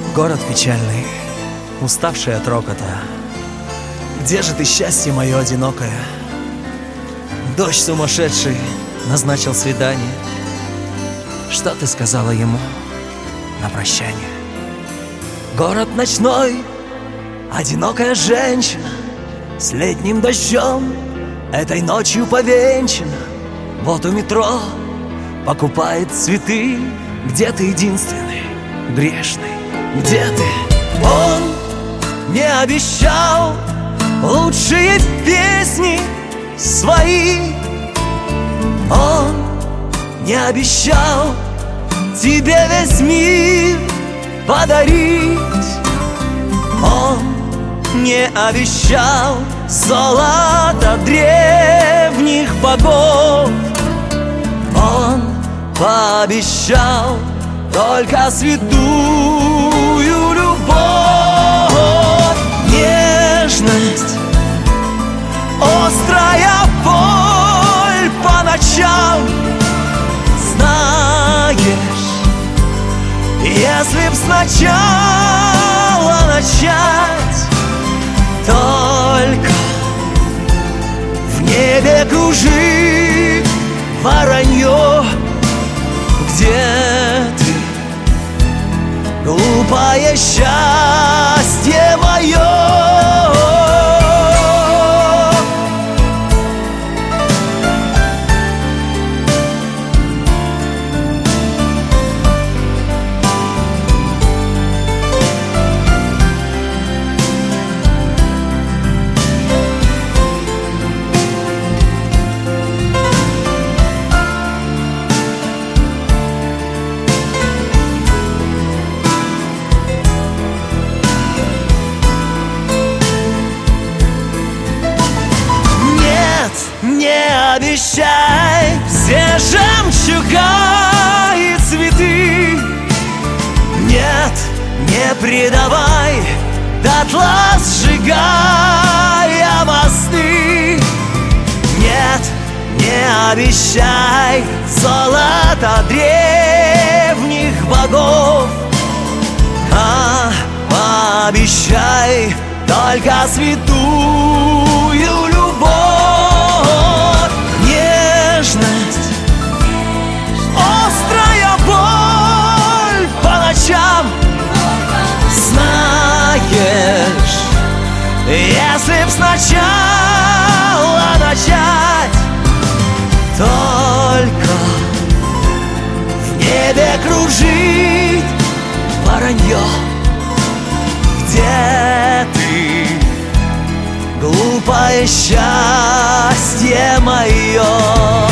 Город печальный, уставший от рокота. Где же ты, счастье мое одинокое? Дождь сумасшедший назначил свидание. Что ты сказала ему на прощание? Город ночной, одинокая женщина с летним дождем этой ночью повенчана. Вот у метро покупает цветы. Где ты, единственный, грешный? Где ты? Он не обещал лучшие песни свои. Он не обещал тебе весь мир подарить. Он не обещал золото древних богов. Он пообещал только святую любовь. Нежность, острая боль по ночам. Знаешь, если б сначала начать, только в небе кружит воронье. Где ты, глупое счастье мое? Не обещай все жемчуга и цветы. Нет, не предавай, дотла сжигая мосты. Нет, не обещай золото древних богов, а пообещай только святую любовь. Нежность, острая боль по ночам. Знаешь, если б сначала начать, только в небе кружит воронье. Где ты, глупое счастье мое?